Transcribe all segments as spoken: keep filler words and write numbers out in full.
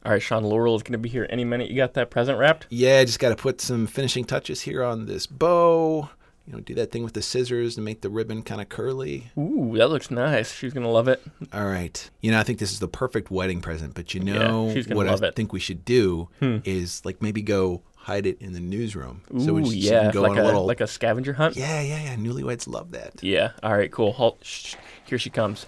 All right, Sean, Laurel is going to be here any minute. You got that present wrapped? Yeah, just got to put some finishing touches here on this bow. You know, do that thing with the scissors to make the ribbon kind of curly. Ooh, that looks nice. She's going to love it. All right. You know, I think this is the perfect wedding present, but you know yeah, she's gonna what love I it. think we should do hmm. is like maybe go hide it in the newsroom. Ooh, so we yeah, can go like on a, a little like a scavenger hunt? Yeah, yeah, yeah. Newlyweds love that. Yeah. All right, cool. Halt. Shh. Here she comes.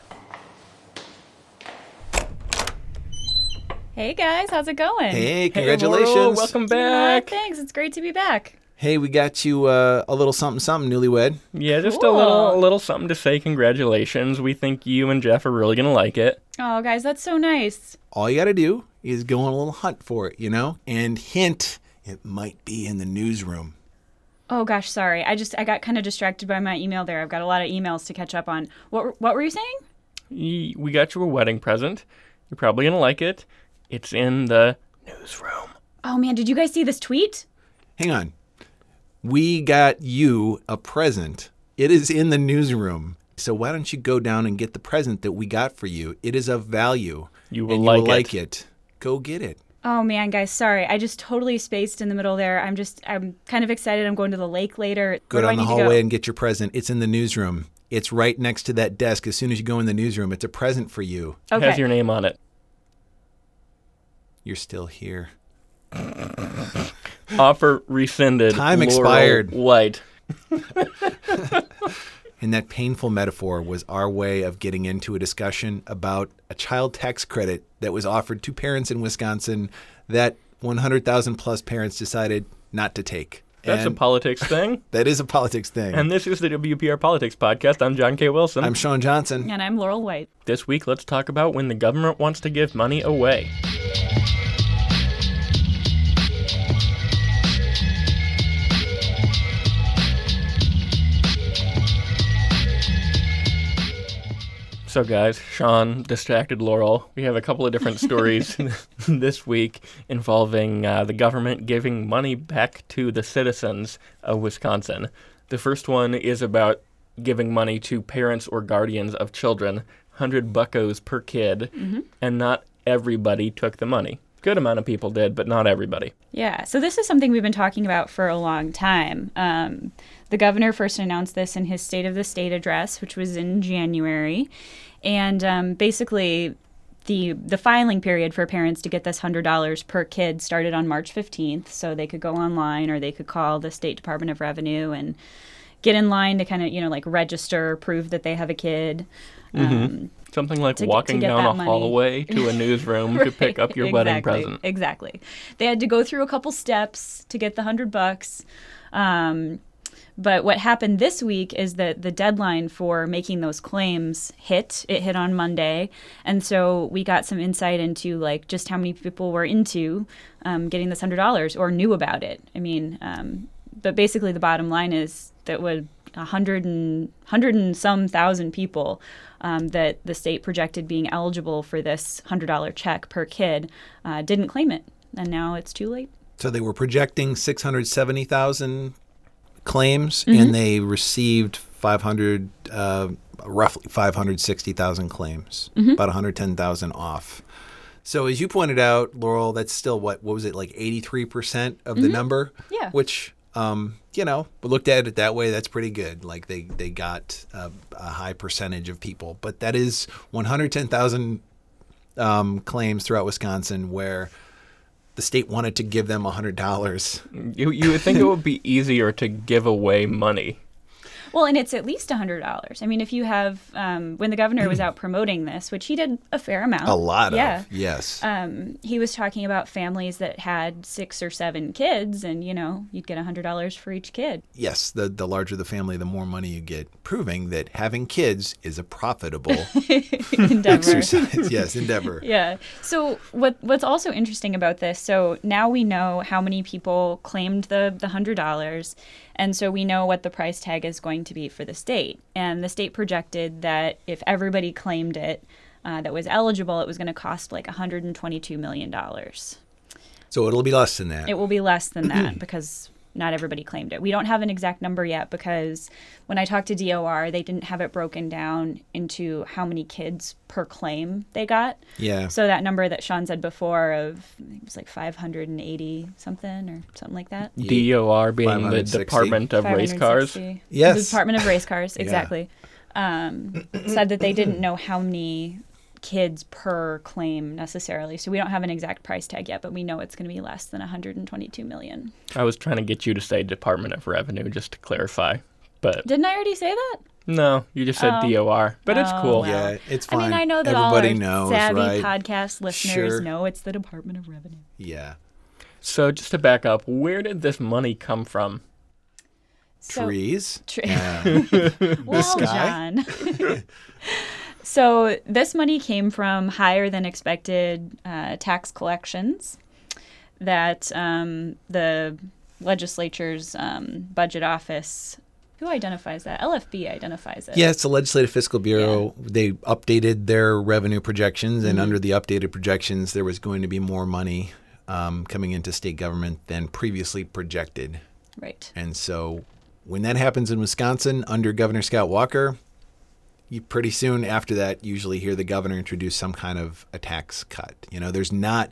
Hey guys, how's it going? Hey, congratulations. Hey, Laurel, welcome back. Uh, thanks, it's great to be back. Hey, we got you uh, a little something something, newlywed. Yeah, just Cool. a little a little something to say congratulations. We think you and Jeff are really going to like it. Oh, guys, that's so nice. All you got to do is go on a little hunt for it, you know? And hint, it might be in the newsroom. Oh gosh, sorry. I just I got kind of distracted by my email there. I've got a lot of emails to catch up on. What what were you saying? Ye- We got you a wedding present. You're probably going to like it. It's in the newsroom. Oh man, did you guys see this tweet? Hang on. We got you a present. It is in the newsroom. So why don't you go down and get the present that we got for you? It is of value. You will and like you will it. like it. Go get it. Oh man, guys, sorry. I just totally spaced in the middle there. I'm just I'm kind of excited. I'm going to the lake later. Go Where do I down the need to hallway go? and get your present. It's in the newsroom. It's right next to that desk. As soon as you go in the newsroom, it's a present for you. It Okay. has your name on it. You're still here. Offer rescinded. Time Laurel expired. White. And that painful metaphor was our way of getting into a discussion about a child tax credit that was offered to parents in Wisconsin that one hundred thousand plus parents decided not to take. That's and a politics thing. that is a politics thing. And this is the W P R Politics Podcast. I'm John K. Wilson. I'm Sean Johnson. And I'm Laurel White. This week, let's talk about when the government wants to give money away. So guys, Sean distracted Laurel. We have a couple of different stories this week involving uh, the government giving money back to the citizens of Wisconsin. The first one is about giving money to parents or guardians of children, one hundred buckos per kid, Mm-hmm. and not everybody took the money. Good amount of people did, but not everybody. Yeah, so this is something we've been talking about for a long time. Um, the governor first announced this in his State of the State address, which was in January. And um, basically, the the filing period for parents to get this one hundred dollars per kid started on March fifteenth. So they could go online or they could call the State Department of Revenue and get in line to kind of, you know, like register, prove that they have a kid. Mm-hmm. Um, Something like to get- walking to get down that a money. hallway to a newsroom to pick up your Right, wedding exactly, present. Exactly. They had to go through a couple steps to get the hundred bucks. Um, but what happened this week is that the deadline for making those claims hit. It hit on Monday, and so we got some insight into like just how many people were into um, getting this hundred dollars or knew about it. I mean, um, but basically the bottom line is that would a hundred and hundred and some thousand people um, that the state projected being eligible for this hundred dollar check per kid uh, didn't claim it, and now it's too late. So they were projecting six hundred seventy thousand claims, Mm-hmm. and they received five hundred, uh, roughly five hundred sixty thousand claims, Mm-hmm. about one hundred ten thousand off. So as you pointed out, Laurel, that's still what, what was it, like eighty-three percent of the number? Yeah. Which, um, you know, looked at it that way, that's pretty good. Like they, they got a, a high percentage of people. But that is one hundred ten thousand um, claims throughout Wisconsin where the state wanted to give them one hundred dollars. You you would think it would be easier to give away money. Well, and it's at least one hundred dollars. I mean, if you have, um, when the governor was out promoting this, which he did a fair amount. A lot yeah. of, yes. Um, he was talking about families that had six or seven kids, and, you know, you'd get one hundred dollars for each kid. Yes, the, the larger the family, the more money you get, proving that having kids is a profitable Endeavor. exercise. Yes, endeavor. Yeah. So what what's also interesting about this, so now we know how many people claimed the, the one hundred dollars, and so we know what the price tag is going to be for the state. And the state projected that if everybody claimed it uh, that was eligible, it was going to cost like one hundred twenty-two million dollars. So it'll be less than that. It will be less than that because not everybody claimed it. We don't have an exact number yet because when I talked to D O R, they didn't have it broken down into how many kids per claim they got. Yeah. So that number that Sean said before of, I think it was like five hundred eighty something or something like that. D O R being the Department of Race Cars. Yes. The Department of Race Cars, exactly. Yeah. Um, said that they didn't know how many kids per claim necessarily. So we don't have an exact price tag yet, but we know it's going to be less than one hundred twenty-two million. I was trying to get you to say Department of Revenue just to clarify, but didn't I already say that? No, you just said oh. D O R, but oh, it's cool. Well. Yeah, it's fine. I mean, I know that everybody all our knows, savvy right? podcast listeners sure. know it's the Department of Revenue. Yeah. So just to back up, where did this money come from? So, Trees. Tre- uh, well, sky. John. So this money came from higher than expected uh, tax collections that um, the legislature's um, budget office, who identifies that? L F B identifies it. Yeah, it's the Legislative Fiscal Bureau. Yeah. They updated their revenue projections, and mm-hmm. under the updated projections, there was going to be more money um, coming into state government than previously projected. Right. And so when that happens in Wisconsin under Governor Scott Walker, you pretty soon after that usually hear the governor introduce some kind of a tax cut. You know, there's not,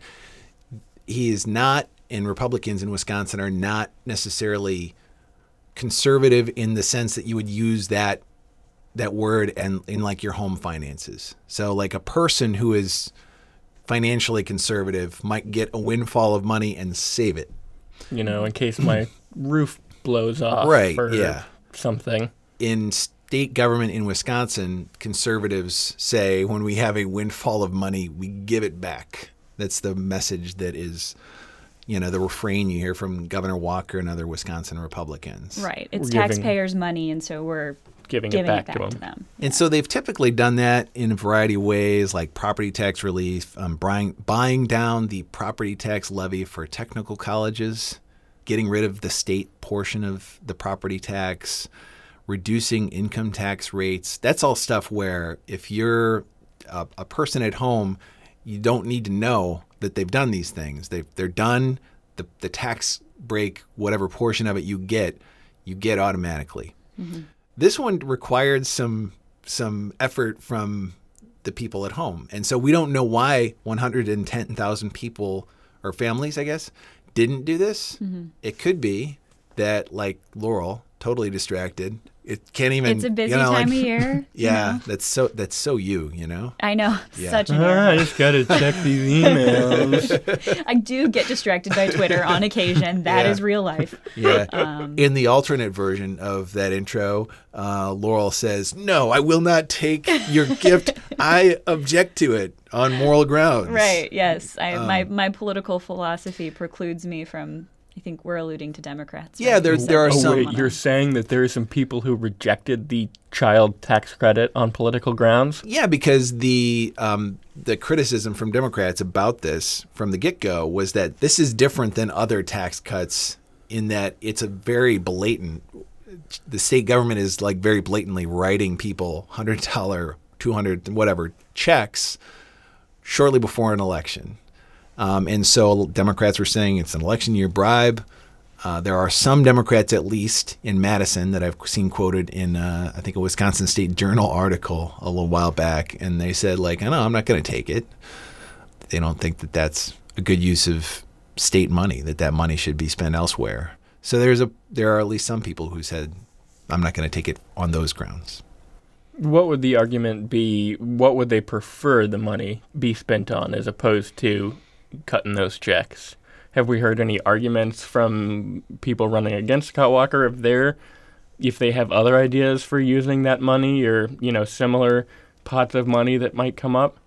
he is not, and Republicans in Wisconsin are not necessarily conservative in the sense that you would use that that word and in like your home finances. So like a person who is financially conservative might get a windfall of money and save it. You know, in case my roof blows off right, or yeah. something. In state government in Wisconsin, conservatives say when we have a windfall of money, we give it back. That's the message that is, you know, the refrain you hear from Governor Walker and other Wisconsin Republicans. Right. It's We're taxpayers' giving, money, and so we're giving, giving it back, it back to, them. to them. And yeah. so they've typically done that in a variety of ways, like property tax relief, um, buying, buying down the property tax levy for technical colleges, getting rid of the state portion of the property tax, reducing income tax rates. That's all stuff where if you're a, a person at home, you don't need to know that they've done these things. They've, they're done. The, the tax break, whatever portion of it you get, you get automatically. Mm-hmm. This one required some some effort from the people at home. And so we don't know why one hundred ten thousand people or families, I guess, didn't do this. Mm-hmm. It could be that, like Laurel, totally distracted. It can't even. It's a busy you know, time like, of year. Yeah, you know? that's so that's so you, you know. I know, yeah. such an. Ah, I just gotta check these emails. I do get distracted by Twitter on occasion. That yeah. is real life. Yeah. Um, In the alternate version of that intro, uh, Laurel says, "No, I will not take your gift. I object to it on moral grounds." Right. Yes. I, um, my my political philosophy precludes me from. I think we're alluding to Democrats. Yeah, right? there, So there are oh, some. wait, you're saying that there are some people who rejected the child tax credit on political grounds? Yeah, because the um, the criticism from Democrats about this from the get-go was that this is different than other tax cuts in that it's a very blatant. The state government is like very blatantly writing people one hundred dollars, two hundred dollars, whatever checks shortly before an election. Um, and so Democrats were saying it's an election year bribe. Uh, there are some Democrats, at least in Madison, that I've seen quoted in, uh, I think, a Wisconsin State Journal article a little while back. And they said, like, no, I'm not going to take it. They don't think that that's a good use of state money, that that money should be spent elsewhere. So there's a there are at least some people who said, I'm not going to take it on those grounds. What would the argument be? What would they prefer the money be spent on as opposed to cutting those checks? Have we heard any arguments from people running against Scott Walker if they're if they have other ideas for using that money or, you know, similar pots of money that might come up?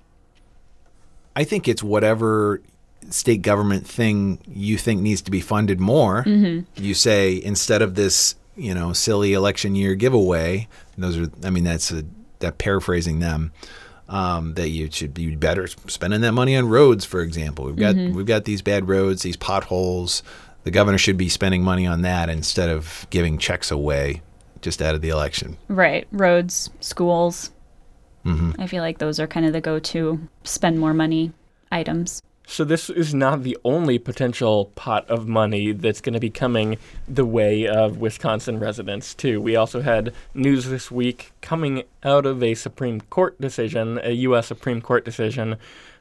I think it's whatever state government thing you think needs to be funded more. Mm-hmm. You say instead of this, you know, silly election year giveaway, those are I mean that's a that paraphrasing them. Um, that you should be better spending that money on roads, for example. We've got mm-hmm. we've got these bad roads, these potholes. The governor should be spending money on that instead of giving checks away just out of the election. Right. Roads, schools. Mm-hmm. I feel like those are kind of the go-to spend more money items. So this is not the only potential pot of money that's going to be coming the way of Wisconsin residents, too. We also had news this week coming out of a Supreme Court decision, a U S Supreme Court decision,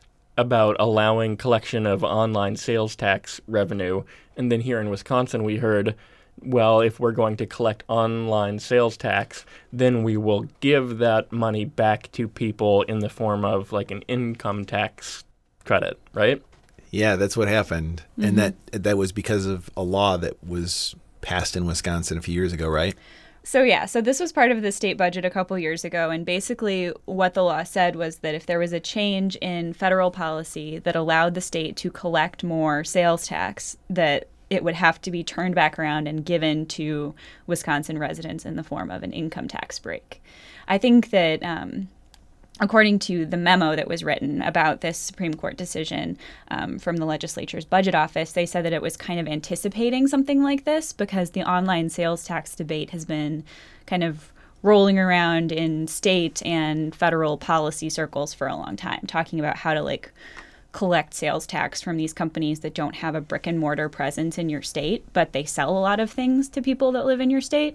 about allowing collection of online sales tax revenue. And then here in Wisconsin, we heard, well, if we're going to collect online sales tax, then we will give that money back to people in the form of like an income tax credit, right? Yeah, that's what happened. Mm-hmm. And that that was because of a law that was passed in Wisconsin a few years ago, right? So yeah, so this was part of the state budget a couple years ago, and basically what the law said was that if there was a change in federal policy that allowed the state to collect more sales tax, that it would have to be turned back around and given to Wisconsin residents in the form of an income tax break. I think that um, according to the memo that was written about this Supreme Court decision um, from the legislature's budget office, they said that it was kind of anticipating something like this because the online sales tax debate has been kind of rolling around in state and federal policy circles for a long time, talking about how to like collect sales tax from these companies that don't have a brick and mortar presence in your state, but they sell a lot of things to people that live in your state.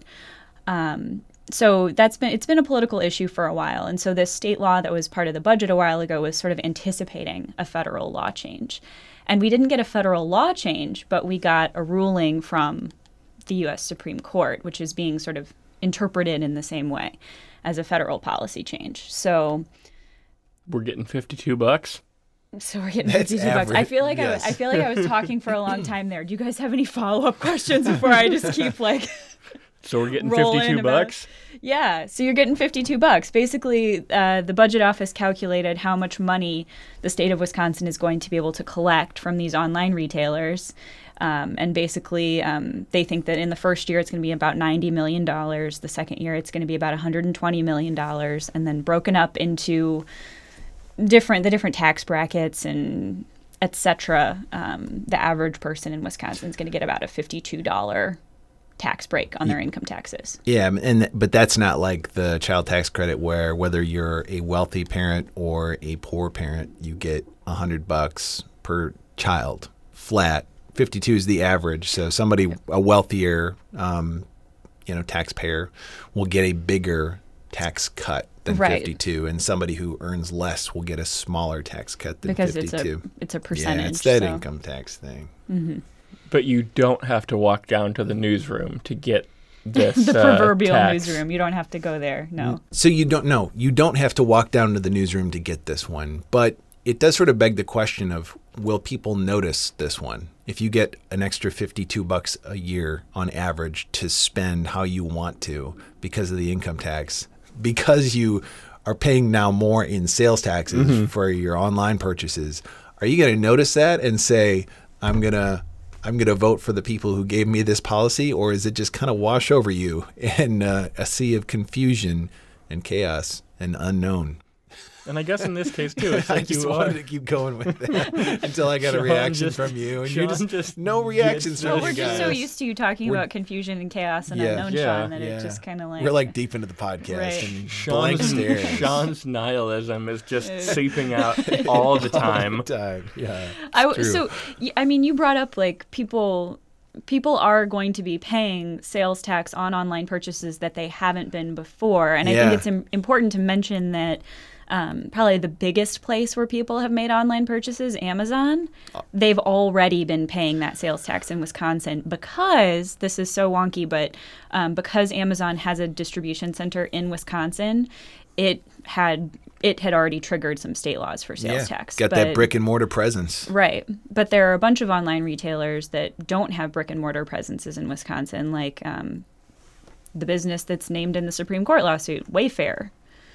Um, So that's been it's been a political issue for a while. And so this state law that was part of the budget a while ago was sort of anticipating a federal law change. And we didn't get a federal law change, but we got a ruling from the U S Supreme Court, which is being sort of interpreted in the same way as a federal policy change. So we're getting fifty-two bucks. So we're getting That's fifty-two bucks. I average, feel like yes. I, I feel like I was talking for a long time there. Do you guys have any follow-up questions before I just keep like So we're getting rolling fifty-two about- bucks? Yeah, so you're getting fifty-two bucks. Basically, uh, the budget office calculated how much money the state of Wisconsin is going to be able to collect from these online retailers. Um, and basically, um, they think that in the first year, it's going to be about ninety million dollars. The second year, it's going to be about one hundred twenty million dollars. And then broken up into different the different tax brackets and et cetera. Um, the average person in Wisconsin is going to get about a fifty-two dollars tax break on their income taxes. Yeah, and but that's not like the child tax credit where whether you're a wealthy parent or a poor parent, you get a hundred bucks per child flat. fifty-two is the average. So somebody, a wealthier, um, you know, taxpayer will get a bigger tax cut than Right. fifty-two, and somebody who earns less will get a smaller tax cut than Because fifty-two. it's a it's a percentage. Yeah, it's that so. income tax thing. Mm-hmm. But you don't have to walk down to the newsroom to get this the uh, proverbial tax. newsroom. You don't have to go there. No. So you don't know. You don't have to walk down to the newsroom to get this one. But it does sort of beg the question of, will people notice this one? If you get an extra fifty-two bucks a year on average to spend how you want to because of the income tax, because you are paying now more in sales taxes Mm-hmm. for your online purchases, are you going to notice that and say, I'm going to I'm going to vote for the people who gave me this policy, or is it just kind of wash over you in uh, a sea of confusion and chaos and unknown? And I guess in this case, too, it's I like just you wanted are. to keep going with that until I got a Sean reaction just- from you, and Sean you just, just no reactions gets from Well, you we're guys. just so used to you talking We're- about confusion and chaos and Yeah. unknown, Yeah. Sean, that Yeah. it just kind of like We're like deep into the podcast Right. and blank Sean's, stares. Sean's nihilism is just Uh. seeping out all the time. time. Yeah. I it's w- true. so y- I mean, you brought up like people. People are going to be paying sales tax on online purchases that they haven't been before, and I Yeah. think it's im- important to mention that um, probably the biggest place where people have made online purchases, Amazon, they've already been paying that sales tax in Wisconsin because this is so wonky, but um, because Amazon has a distribution center in Wisconsin, it had it had already triggered some state laws for sales yeah. tax. Got but, that brick and mortar presence. Right. But there are a bunch of online retailers that don't have brick and mortar presences in Wisconsin, like um, the business that's named in the Supreme Court lawsuit, Wayfair.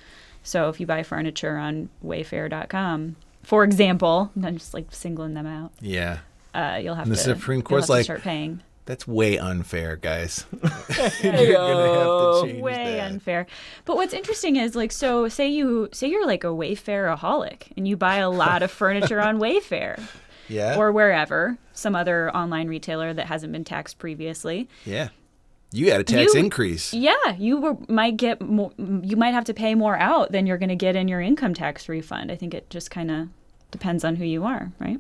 So if you buy furniture on wayfair dot com, for example, I'm just like singling them out, Yeah. uh, you'll have And the to, Supreme you'll Court's have to like, start paying. That's way unfair, guys. You're Heyo. gonna have to change Way that. unfair. But what's interesting is like, so say you say you're like a Wayfairaholic and you buy a lot of furniture on Wayfair Yeah. or wherever, some other online retailer that hasn't been taxed previously. yeah. You got a tax You- increase. Yeah, you were, might get more. You might have to pay more out than you're going to get in your income tax refund. I think it just kind of depends on who you are, right?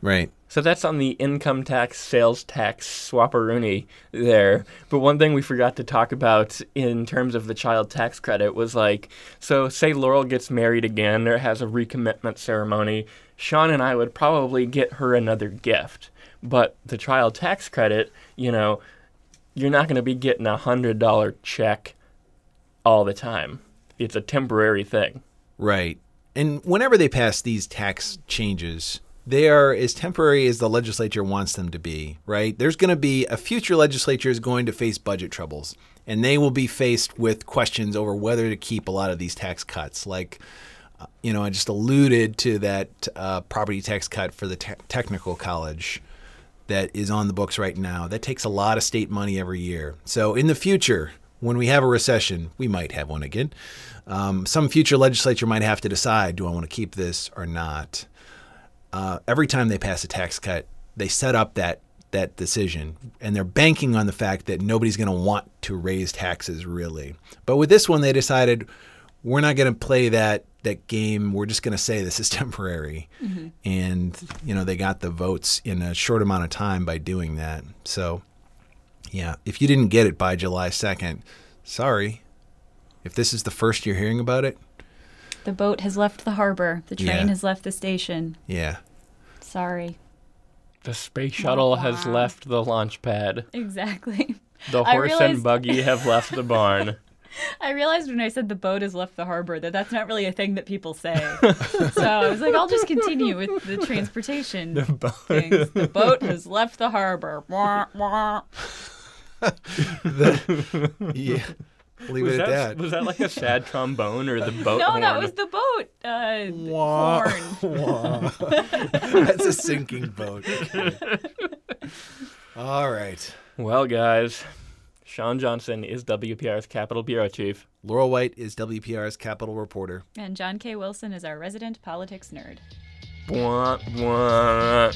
Right. So that's on the income tax, sales tax swapperoonie there. But one thing we forgot to talk about in terms of the child tax credit was like, so say Laurel gets married again or has a recommitment ceremony, Sean and I would probably get her another gift. But the child tax credit, you know, you're not going to be getting a one hundred dollars check all the time. It's a temporary thing. Right. And whenever they pass these tax changes, they are as temporary as the legislature wants them to be, right? There's going to be a future legislature is going to face budget troubles, and they will be faced with questions over whether to keep a lot of these tax cuts. Like, uh, you know, I just alluded to that uh, property tax cut for the te- technical college that is on the books right now. That takes a lot of state money every year. So in the future, when we have a recession, we might have one again. Um, some future legislature might have to decide, do I want to keep this or not? Uh, every time they pass a tax cut, they set up that that decision, and they're banking on the fact that nobody's going to want to raise taxes, really. But with this one, they decided we're not going to play that that game. We're just going to say this is temporary, mm-hmm. and you know they got the votes in a short amount of time by doing that. So, yeah, if you didn't get it by July second, sorry. If this is the first you're hearing about it, the boat has left the harbor. The train Yeah. has left the station. Yeah. Sorry. The space shuttle has left the launch pad. Exactly. The I horse realized- and buggy have left the barn. I realized when I said the boat has left the harbor that that's not really a thing that people say. So I was like, I'll just continue with the transportation The boat. things. The boat has left the harbor. Wah, wah. The, yeah. Leave Was it at that, that. was that like a sad trombone or the boat No, horn? that was the boat. Uh, Wah, horn. wah. That's a sinking boat. All right. Well, guys, Sean Johnson is W P R's Capitol Bureau Chief. Laurel White is W P R's Capitol reporter. And John K. Wilson is our resident politics nerd. Bwah, bwah.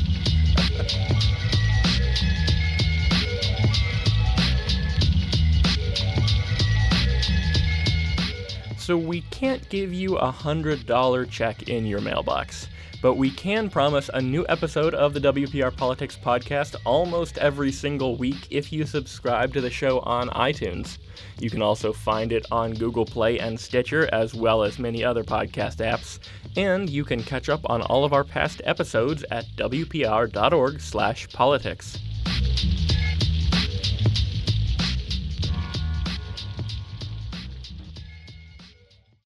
So we can't give you a one hundred dollars check in your mailbox, but we can promise a new episode of the W P R Politics Podcast almost every single week if you subscribe to the show on iTunes. You can also find it on Google Play and Stitcher, as well as many other podcast apps, and you can catch up on all of our past episodes at w p r dot org slash politics.